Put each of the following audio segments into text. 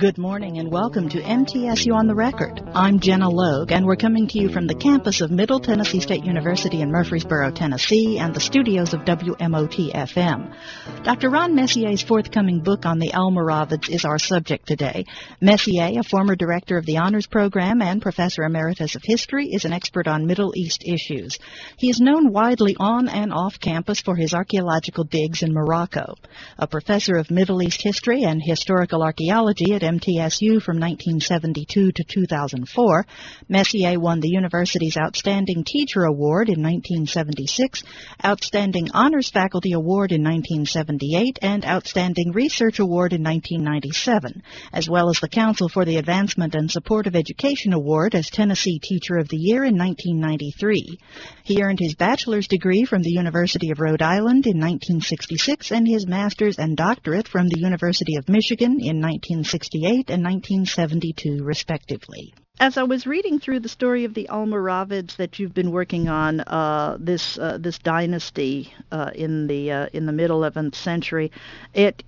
Good morning and welcome to MTSU on the Record. I'm Jenna Logue, and we're coming to you from the campus of Middle Tennessee State University in Murfreesboro, Tennessee, and the studios of WMOT-FM. Dr. Ron Messier's forthcoming book on the Almoravids is our subject today. Messier, a former director of the Honors Program and Professor Emeritus of History, is an expert on Middle East issues. He is known widely on and off campus for his archaeological digs in Morocco. A professor of Middle East history and historical archaeology at MTSU from 1972 to 2004, Messier won the university's Outstanding Teacher Award in 1976, Outstanding Honors Faculty Award in 1978, and Outstanding Research Award in 1997, as well as the Council for the Advancement and Support of Education Award as Tennessee Teacher of the Year in 1993. He earned his bachelor's degree from the University of Rhode Island in 1966 and his master's and doctorate from the University of Michigan in 1968 and 1972, respectively. As I was reading through the story of the Almoravids that you've been working on, this dynasty in the mid 11th century, it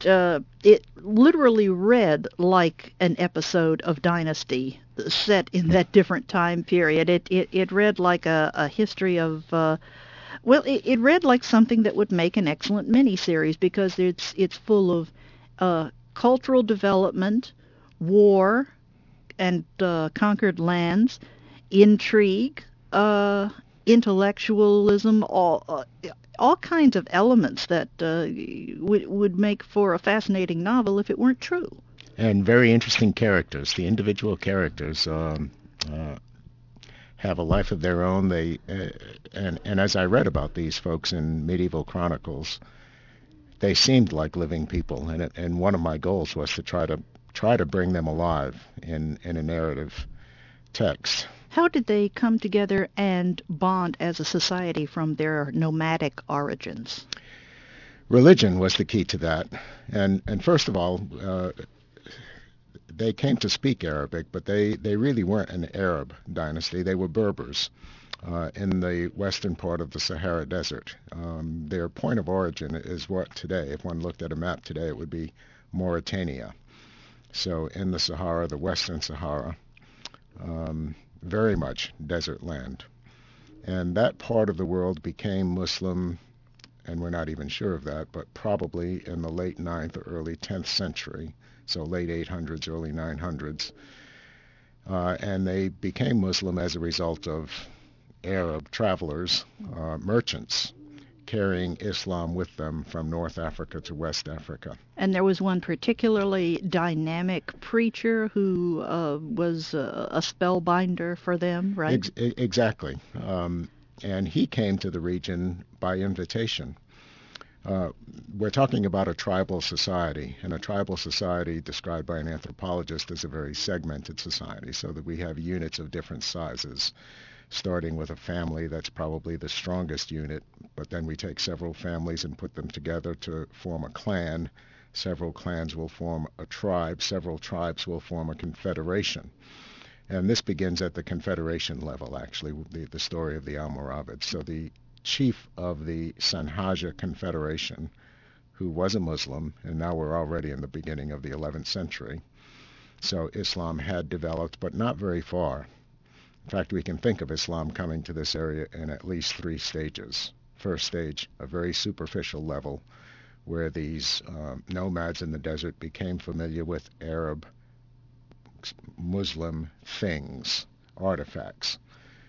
literally read like an episode of Dynasty set in that different time period. It read like a history of it read like something that would make an excellent miniseries because it's full of cultural development, war, and conquered lands, intrigue, intellectualism, all kinds of elements that would make for a fascinating novel if it weren't true. And very interesting characters. The individual characters have a life of their own. And as I read about these folks in medieval chronicles, they seemed like living people. And one of my goals was to try to bring them alive in a narrative text. How did they come together and bond as a society from their nomadic origins? Religion was the key to that. And first of all, they came to speak Arabic, but they really weren't an Arab dynasty. They were Berbers in the western part of the Sahara Desert. Their point of origin is what today, if one looked at a map today, it would be Mauritania. So in the Sahara, the Western Sahara, very much desert land. And that part of the world became Muslim, and we're not even sure of that, but probably in the late 9th or early 10th century, so late 800s, early 900s. And they became Muslim as a result of Arab travelers, merchants, carrying Islam with them from North Africa to West Africa. And there was one particularly dynamic preacher who was a spellbinder for them, right? Exactly. And he came to the region by invitation. We're talking about a tribal society, and a tribal society described by an anthropologist as a very segmented society, so that we have units of different sizes, starting with a family that's probably the strongest unit, but then we take several families and put them together to form a clan. Several clans will form a tribe. Several tribes will form a confederation. And this begins at the confederation level, actually, the story of the Almoravids. So the chief of the Sanhaja Confederation, who was a Muslim, and now we're already in the beginning of the 11th century. So Islam had developed, but not very far. In fact, we can think of Islam coming to this area in at least 3 stages. First stage, a very superficial level, where these nomads in the desert became familiar with Arab, Muslim things, artifacts,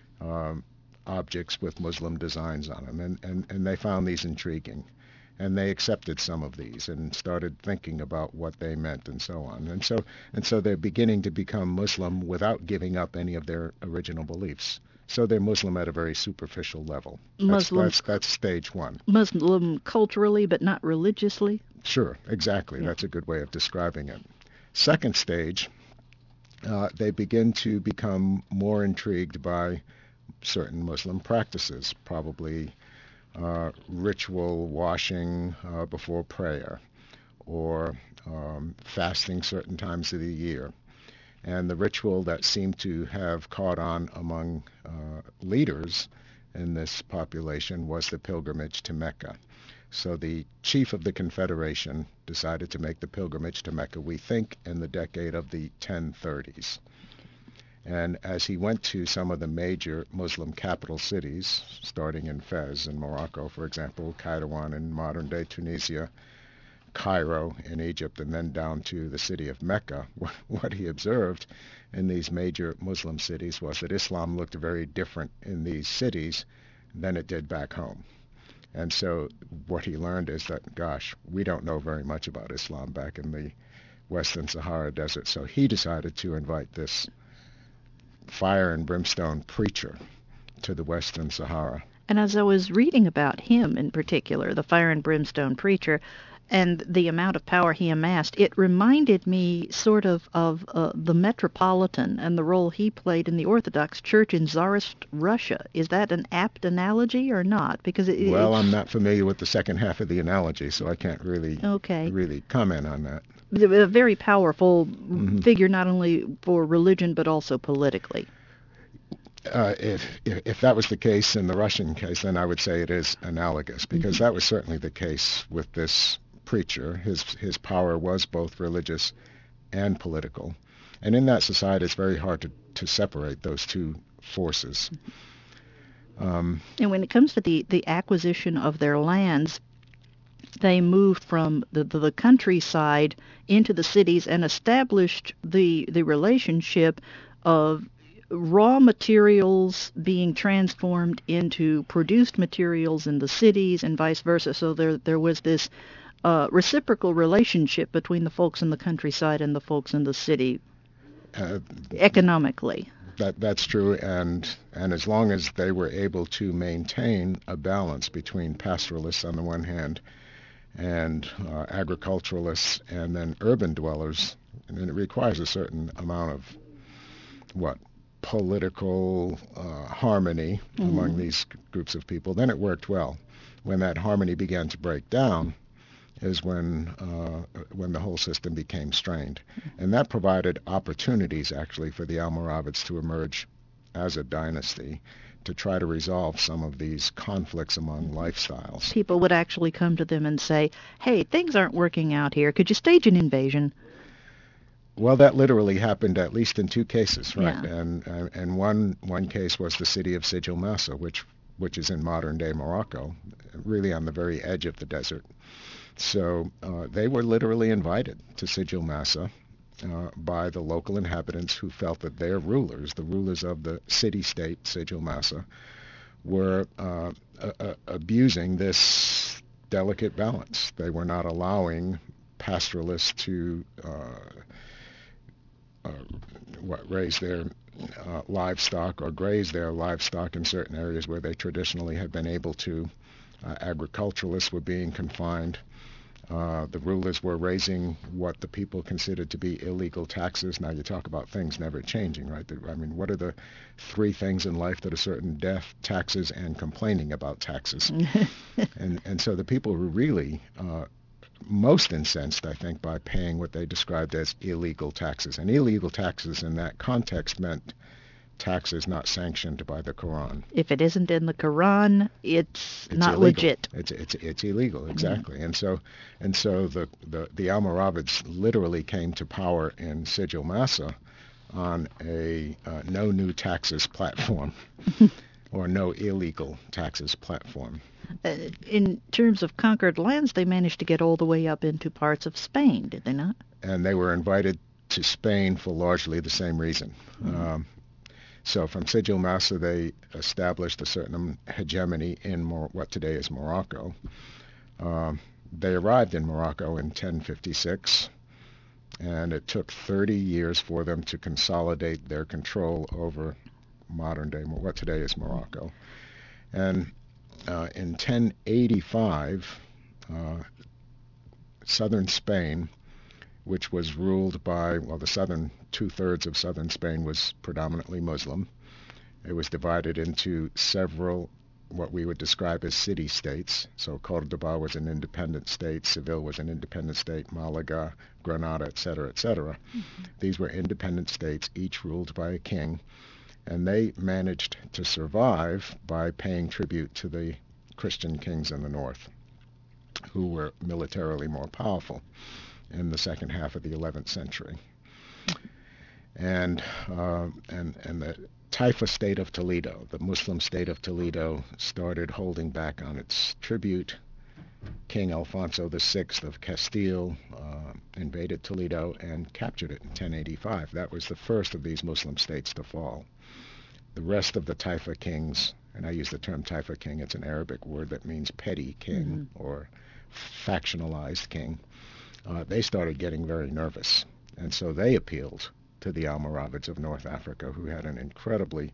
objects with Muslim designs on them, and they found these intriguing. And they accepted some of these and started thinking about what they meant and so on. And so they're beginning to become Muslim without giving up any of their original beliefs. So they're Muslim at a very superficial level. That's stage one. Muslim culturally, but not religiously? Sure, exactly. Yeah. That's a good way of describing it. Second stage, they begin to become more intrigued by certain Muslim practices, probably ritual washing before prayer, or fasting certain times of the year. And the ritual that seemed to have caught on among leaders in this population was the pilgrimage to Mecca. So the chief of the Confederation decided to make the pilgrimage to Mecca, we think, in the decade of the 1030s. And as he went to some of the major Muslim capital cities, starting in Fez in Morocco, for example, Kairouan in modern-day Tunisia, Cairo in Egypt, and then down to the city of Mecca, what he observed in these major Muslim cities was that Islam looked very different in these cities than it did back home. And so what he learned is that, gosh, we don't know very much about Islam back in the Western Sahara Desert. So he decided to invite this fire and brimstone preacher to the Western Sahara. And as I was reading about him in particular, the fire and brimstone preacher, and the amount of power he amassed, it reminded me sort of the Metropolitan and the role he played in the Orthodox Church in Tsarist Russia. Is that an apt analogy or not? Because well, I'm not familiar with the second half of the analogy, so I can't really comment on that. A very powerful figure, not only for religion but also politically. If that was the case in the Russian case, then I would say it is analogous, because that was certainly the case with this preacher. His power was both religious and political. And in that society, it's very hard to separate those two forces. And when it comes to the acquisition of their lands, they moved from the countryside into the cities and established the relationship of raw materials being transformed into produced materials in the cities and vice versa. So there was this reciprocal relationship between the folks in the countryside and the folks in the city economically. That's true, and as long as they were able to maintain a balance between pastoralists on the one hand and agriculturalists and then urban dwellers, and it requires a certain amount of political harmony among these groups of people, then it worked well. When that harmony began to break down is when the whole system became strained. And that provided opportunities, actually, for the Almoravids to emerge as a dynasty to try to resolve some of these conflicts among lifestyles. People would actually come to them and say, hey, things aren't working out here. Could you stage an invasion? Well, that literally happened at least in two cases, right? Yeah. And one case was the city of Sijil Massa, which is in modern-day Morocco, really on the very edge of the desert. So they were literally invited to Sijil Massa by the local inhabitants who felt that their rulers, the rulers of the city-state Sijil Massa, were abusing this delicate balance. They were not allowing pastoralists to raise their livestock or graze their livestock in certain areas where they traditionally had been able to. Agriculturalists were being confined. The rulers were raising what the people considered to be illegal taxes. Now you talk about things never changing, right? I mean, what are the three things in life that are certain? Death, taxes, and complaining about taxes. and so the people were really most incensed, I think, by paying what they described as illegal taxes. And illegal taxes in that context meant taxes not sanctioned by the Quran. If it isn't in the Quran, it's not illegal. Legit. It's illegal, exactly. And so the Almoravids literally came to power in Sijil Massa on a no new taxes platform or no illegal taxes platform. In terms of conquered lands, they managed to get all the way up into parts of Spain, did they not? And they were invited to Spain for largely the same reason. So from Sijil Massa, they established a certain hegemony in what today is Morocco. They arrived in Morocco in 1056, and it took 30 years for them to consolidate their control over modern-day, what today is Morocco. And in 1085, southern Spain, which was ruled by, the southern two-thirds of southern Spain was predominantly Muslim. It was divided into several what we would describe as city-states. So Cordoba was an independent state, Seville was an independent state, Malaga, Granada, etc., etc. Mm-hmm. These were independent states, each ruled by a king, and they managed to survive by paying tribute to the Christian kings in the north. who were militarily more powerful in the second half of the 11th century. And the Taifa state of Toledo, the Muslim state of Toledo, started holding back on its tribute. King Alfonso VI of Castile invaded Toledo and captured it in 1085. That was the first of these Muslim states to fall. The rest of the Taifa kings, and I use the term Taifa king, it's an Arabic word that means petty king or factionalized king, they started getting very nervous. And so they appealed to the Almoravids of North Africa, who had an incredibly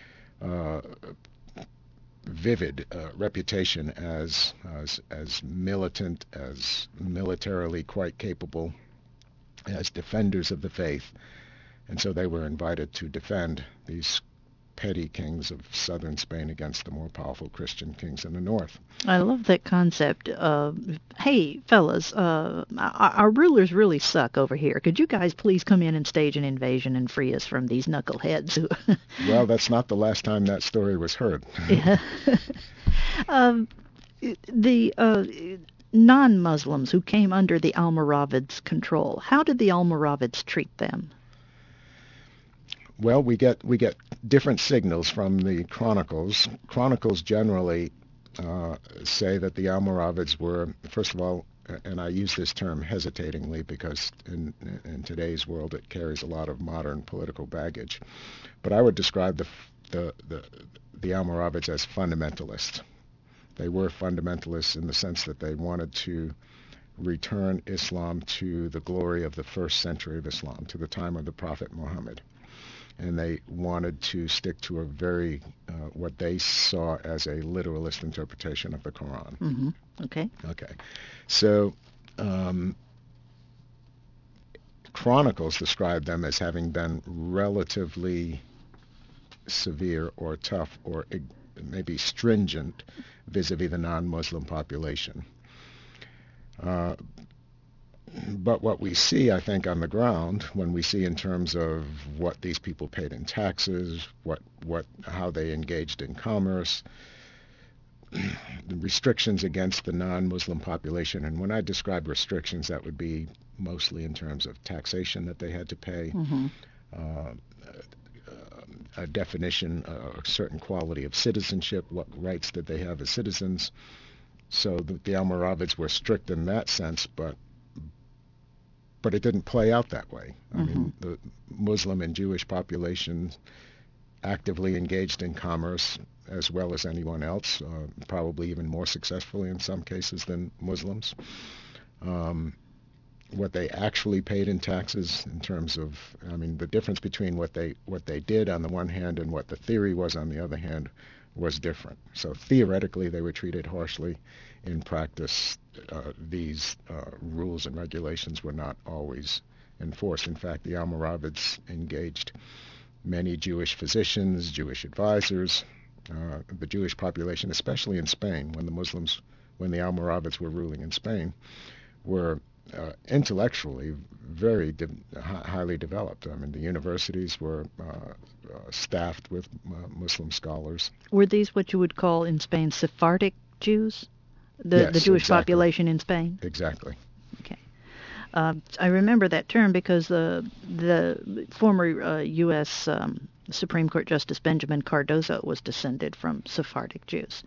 vivid reputation as militant, as militarily quite capable, as defenders of the faith. And so they were invited to defend these petty kings of southern Spain against the more powerful Christian kings in the north. I love that concept. Hey, fellas, our rulers really suck over here. Could you guys please come in and stage an invasion and free us from these knuckleheads? Well, that's not the last time that story was heard. Yeah. The non-Muslims who came under the Almoravids' control, how did the Almoravids treat them? Well, we get different signals from the chronicles. Chronicles generally say that the Almoravids were, first of all, and I use this term hesitatingly because in today's world it carries a lot of modern political baggage, but I would describe the Almoravids as fundamentalists. They were fundamentalists in the sense that they wanted to return Islam to the glory of the first century of Islam, to the time of the Prophet Muhammad. And they wanted to stick to a very, what they saw as a literalist interpretation of the Quran. Mm-hmm. Okay. Okay. So chronicles describe them as having been relatively severe or tough or maybe stringent vis-a-vis the non-Muslim population. But what we see, I think, on the ground, when we see in terms of what these people paid in taxes, how they engaged in commerce, the restrictions against the non-Muslim population, and when I describe restrictions, that would be mostly in terms of taxation that they had to pay, a definition, a certain quality of citizenship, what rights did they have as citizens. So the Almoravids were strict in that sense, but it didn't play out that way. I mean, the Muslim and Jewish population actively engaged in commerce as well as anyone else, probably even more successfully in some cases than Muslims. What they actually paid in taxes in terms of, I mean, the difference between what they did on the one hand and what the theory was on the other hand was different. So theoretically they were treated harshly. In practice, these rules and regulations were not always enforced. In fact, the Almoravids engaged many Jewish physicians, Jewish advisors, the Jewish population, especially in Spain, when the Almoravids were ruling in Spain, were intellectually very highly developed. I mean, the universities were staffed with Muslim scholars. Were these what you would call in Spain Sephardic Jews? Yes, the Jewish exactly. population in Spain? Exactly. Okay. I remember that term because the former U.S. Supreme Court Justice Benjamin Cardozo was descended from Sephardic Jews.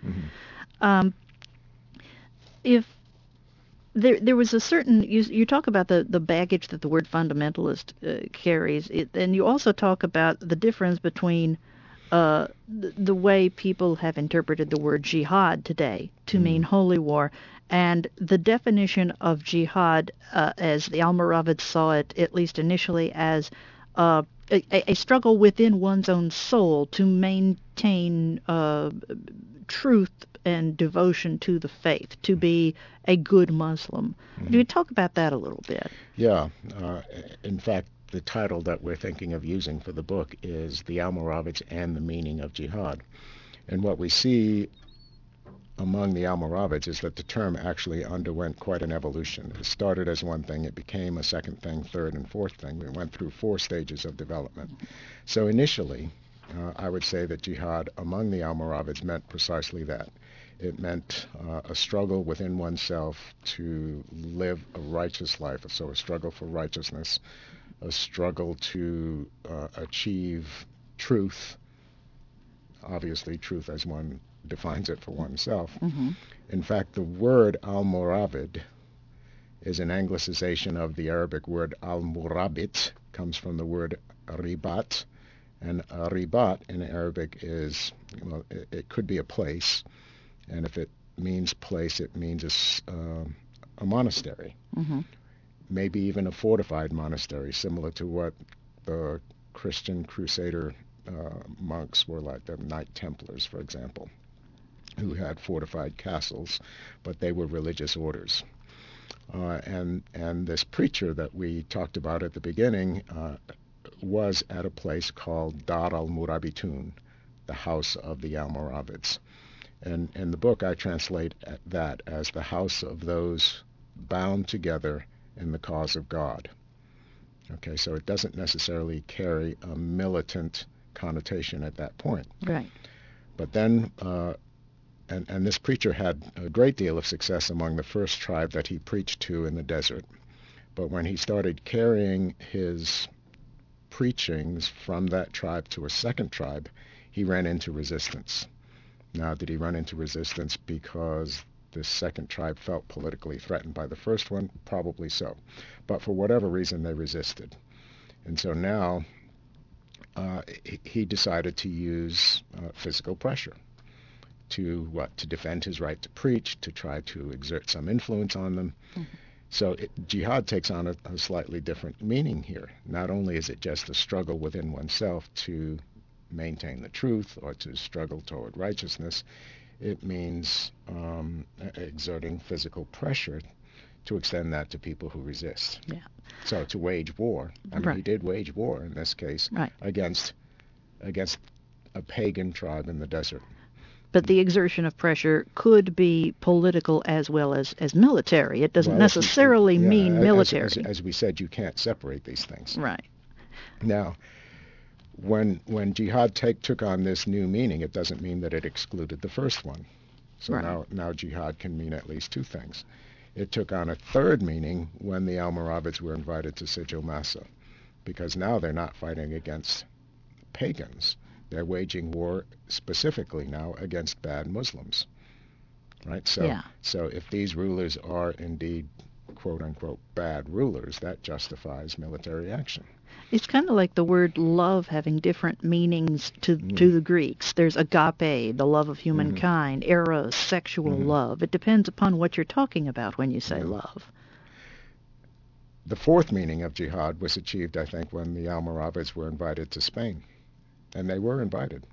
If there was a certain, you talk about the baggage that the word fundamentalist carries, and you also talk about the difference between the way people have interpreted the word jihad today to mean holy war, and the definition of jihad as the Almoravids saw it, at least initially, as a struggle within one's own soul to maintain truth and devotion to the faith, to be a good Muslim. Do you talk about that a little bit? Yeah. In fact, the title that we're thinking of using for the book is The Almoravids and the Meaning of Jihad. And what we see among the Almoravids is that the term actually underwent quite an evolution. It started as one thing, it became a second thing, third and fourth thing. We went through 4 stages of development. So initially, I would say that jihad among the Almoravids meant precisely that. It meant a struggle within oneself to live a righteous life, so a struggle for righteousness, a struggle to achieve truth, obviously truth as one defines it for oneself. Mm-hmm. In fact, the word al-Moravid is an anglicization of the Arabic word al-Murabit, comes from the word ribat, and ribat in Arabic is, well, it could be a place, and if it means place, it means a monastery, Mm-hmm. maybe even a fortified monastery, similar to what the Christian Crusader monks were like, the Knight Templars, for example, who had fortified castles, but they were religious orders. And this preacher that we talked about at the beginning was at a place called Dar al-Murabitun, the house of the Almoravids. And in the book, I translate that as the house of those bound together in the cause of God. Okay, so it doesn't necessarily carry a militant connotation at that point. Right. But then, and this preacher had a great deal of success among the first tribe that he preached to in the desert. But when he started carrying his preachings from that tribe to a second tribe, he ran into resistance. Now, did he run into resistance because this second tribe felt politically threatened by the first one? Probably so. But for whatever reason, they resisted. And so now he decided to use physical pressure to defend his right to preach, to try to exert some influence on them. Mm-hmm. So jihad takes on a slightly different meaning here. Not only is it just a struggle within oneself to maintain the truth or to struggle toward righteousness, it means exerting physical pressure to extend that to people who resist. Yeah. So to wage war. I mean, Right. He did wage war in this case, right, against a pagan tribe in the desert. But the exertion of pressure could be political as well as military. It doesn't necessarily mean military. As we said, you can't separate these things. Right. Now, when jihad took on this new meaning, it doesn't mean that it excluded the first one. So Right. now jihad can mean at least two things. It took on a third meaning when the Almoravids were invited to Sijil Massa, because now they're not fighting against pagans. They're waging war specifically now against bad Muslims, right? So if these rulers are indeed, quote-unquote, bad rulers, that justifies military action. It's kind of like the word love having different meanings to the Greeks. There's agape, the love of humankind, eros, sexual love. It depends upon what you're talking about when you say love. The fourth meaning of jihad was achieved, I think, when the Almoravids were invited to Spain. And they were invited.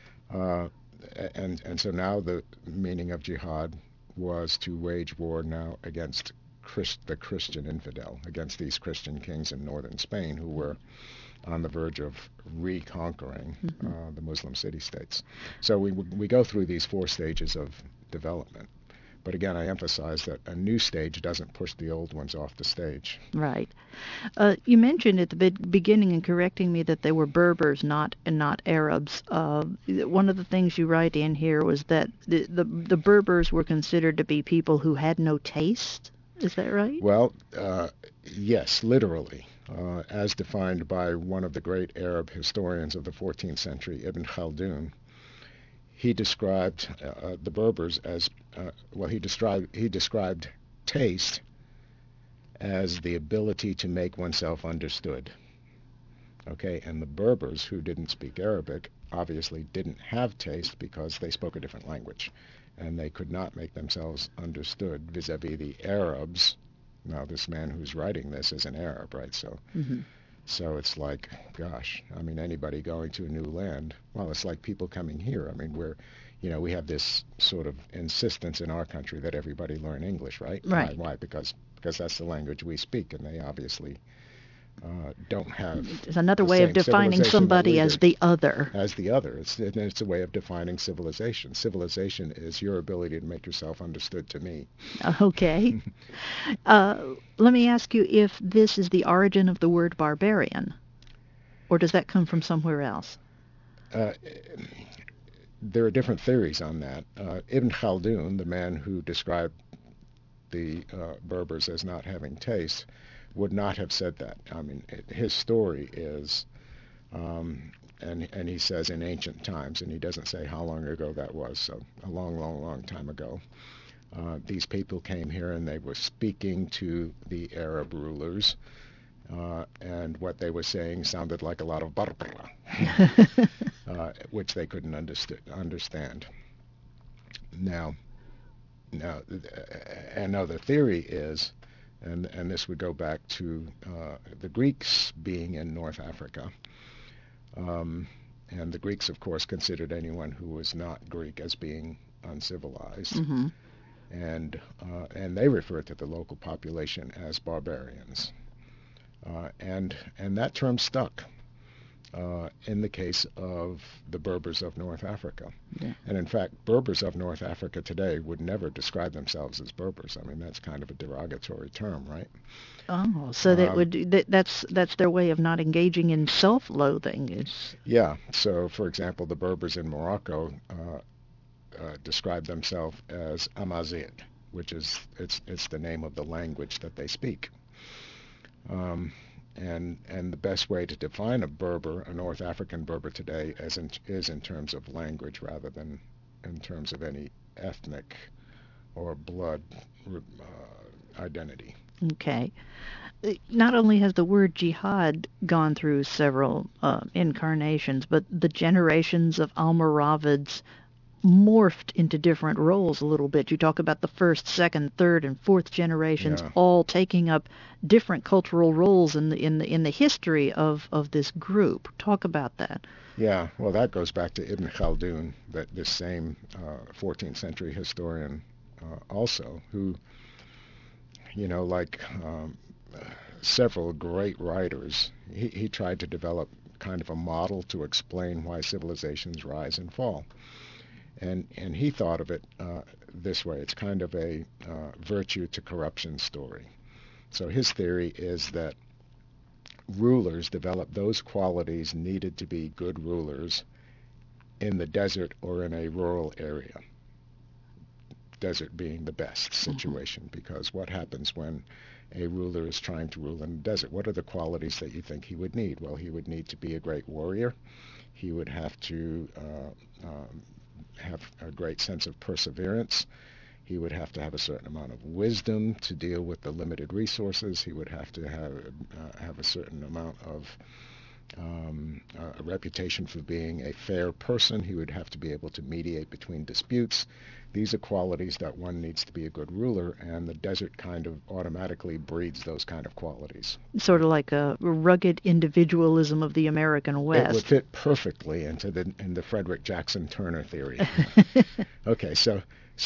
And so now the meaning of jihad was to wage war now against the Christian infidel, against these Christian kings in northern Spain who were on the verge of reconquering the Muslim city-states. So we go through these four stages of development. But again, I emphasize that a new stage doesn't push the old ones off the stage. Right. You mentioned at the beginning in correcting me that they were Berbers, not Arabs. One of the things you write in here was that the Berbers were considered to be people who had no taste. Is that right? Well, yes, literally. As defined by one of the great Arab historians of the 14th century, Ibn Khaldun, he described the Berbers as, he described taste as the ability to make oneself understood. Okay, and the Berbers, who didn't speak Arabic, obviously didn't have taste because they spoke a different language, and they could not make themselves understood vis-a-vis the Arabs. Now, this man who's writing this is an Arab, right? So, so it's like, gosh, I mean, anybody going to a new land, well, it's like people coming here. I mean, we have this sort of insistence in our country that everybody learn English, right? Right. Why? Because that's the language we speak, and they obviously don't have. It's another way of defining somebody as the other. As the other. It's a way of defining civilization. Civilization is your ability to make yourself understood to me. Okay. Let me ask you if this is the origin of the word barbarian, or does that come from somewhere else? there are different theories on that. Ibn Khaldun, the man who described the Berbers as not having taste, would not have said that. I mean, his story is, and he says in ancient times, and he doesn't say how long ago that was, so a long, long, long time ago. These people came here and they were speaking to the Arab rulers, and what they were saying sounded like a lot of barbara, which they couldn't understand. Now, another theory is, and this would go back to the Greeks being in North Africa, and the Greeks, of course, considered anyone who was not Greek as being uncivilized. Mm-hmm. And they refer to the local population as barbarians, and that term stuck in the case of the Berbers of North Africa. Yeah. And in fact, Berbers of North Africa today would never describe themselves as Berbers. I mean, that's kind of a derogatory term, right? Oh, so that's their way of not engaging in self-loathing. Yeah. So, for example, the Berbers in Morocco describe themselves as Amazigh, which is it's the name of the language that they speak. And the best way to define a Berber, a North African Berber today, is in terms of language rather than in terms of any ethnic or blood identity. Okay. Not only has the word jihad gone through several incarnations, but the generations of Almoravids morphed into different roles a little bit. You talk about the first, second, third, and fourth generations all taking up different cultural roles in the history of this group. Talk about that. Yeah, well, that goes back to Ibn Khaldun, this same 14th century historian also, who, like several great writers, he tried to develop kind of a model to explain why civilizations rise and fall. And he thought of it this way. It's kind of a virtue to corruption story. So his theory is that rulers develop those qualities needed to be good rulers in the desert or in a rural area. Desert being the best situation, because what happens when a ruler is trying to rule in the desert? What are the qualities that you think he would need? Well, he would need to be a great warrior. He would have to have a great sense of perseverance. He would have to have a certain amount of wisdom to deal with the limited resources. He would have to have a certain amount of a reputation for being a fair person. He would have to be able to mediate between disputes. These are qualities that one needs to be a good ruler, and the desert kind of automatically breeds those kind of qualities. Sort of like a rugged individualism of the American West. It would fit perfectly into the Frederick Jackson Turner theory. Okay, so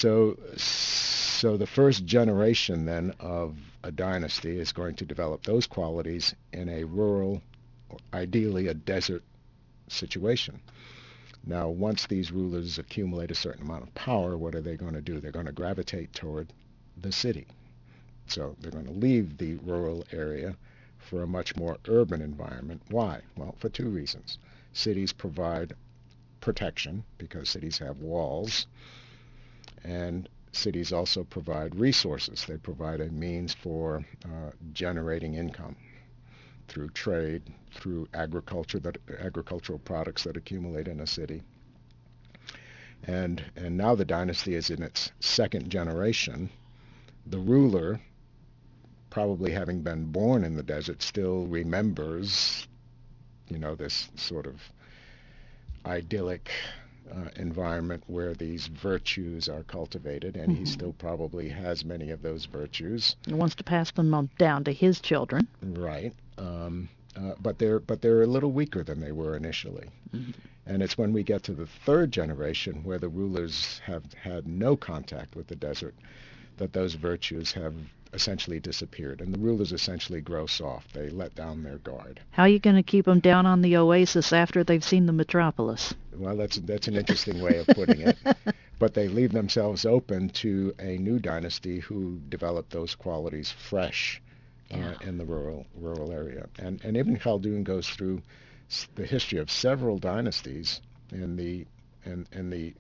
the first generation then of a dynasty is going to develop those qualities in a rural, ideally a desert situation. Now, once these rulers accumulate a certain amount of power, what are they going to do? They're going to gravitate toward the city. So they're going to leave the rural area for a much more urban environment. Why? Well, for two reasons. Cities provide protection because cities have walls, and cities also provide resources. They provide a means for generating income through trade, through agricultural products that accumulate in a city. And now the dynasty is in its second generation. The ruler, probably having been born in the desert, still remembers, this sort of idyllic environment where these virtues are cultivated, and he still probably has many of those virtues. He wants to pass them on down to his children. Right. But they're a little weaker than they were initially. Mm-hmm. And it's when we get to the third generation, where the rulers have had no contact with the desert, that those virtues have essentially disappeared, and the rulers essentially grow soft. They let down their guard. How are you going to keep them down on the oasis after they've seen the metropolis? Well, that's an interesting way of putting it. But they leave themselves open to a new dynasty who develop those qualities fresh in the rural area. And Ibn Khaldun goes through the history of several dynasties in the in the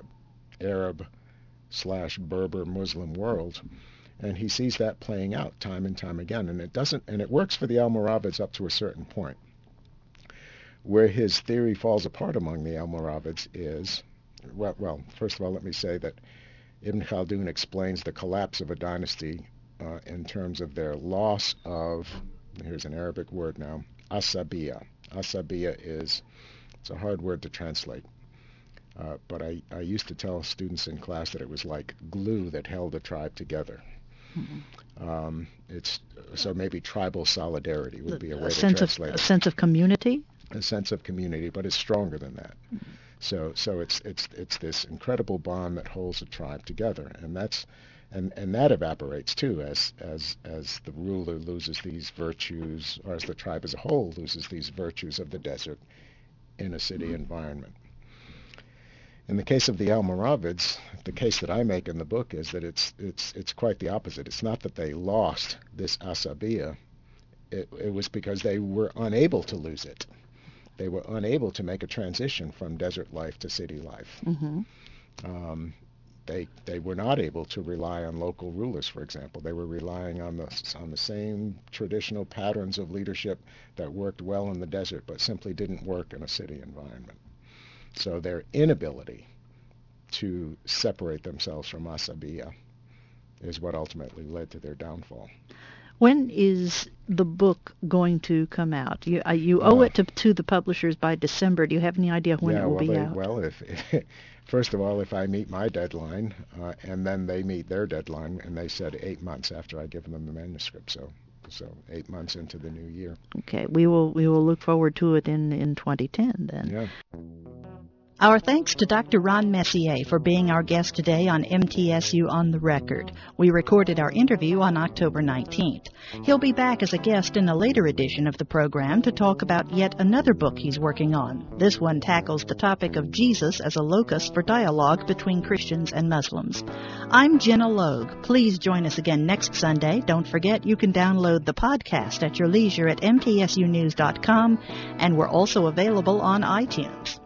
Arab/Berber Muslim world, and he sees that playing out time and time again. And it works for the Almoravids up to a certain point. Where his theory falls apart among the Almoravids is, well, first of all, let me say that Ibn Khaldun explains the collapse of a dynasty in terms of their loss of, here's an Arabic word now, asabiya. Asabiya it's a hard word to translate. But I used to tell students in class that it was like glue that held a tribe together. Mm-hmm. So maybe tribal solidarity would be a way to translate it. A sense of community? A sense of community, but it's stronger than that. Mm-hmm. So it's this incredible bond that holds a tribe together, and that evaporates too as the ruler loses these virtues, or as the tribe as a whole loses these virtues of the desert in a city environment. In the case of the Almoravids, the case that I make in the book is that it's quite the opposite. It's not that they lost this asabiya. It was because they were unable to lose it. They were unable to make a transition from desert life to city life. Mm-hmm. They were not able to rely on local rulers, for example. They were relying on the same traditional patterns of leadership that worked well in the desert, but simply didn't work in a city environment. So their inability to separate themselves from asabiya is what ultimately led to their downfall. When is the book going to come out? You owe it to the publishers by December. Do you have any idea when it will be out? Well, first of all, if I meet my deadline, and then they meet their deadline, and they said 8 months after I give them the manuscript, so 8 months into the new year. Okay, we will look forward to it in 2010 then. Yeah. Our thanks to Dr. Ron Messier for being our guest today on MTSU On the Record. We recorded our interview on October 19th. He'll be back as a guest in a later edition of the program to talk about yet another book he's working on. This one tackles the topic of Jesus as a locus for dialogue between Christians and Muslims. I'm Jenna Logue. Please join us again next Sunday. Don't forget you can download the podcast at your leisure at mtsunews.com, and we're also available on iTunes.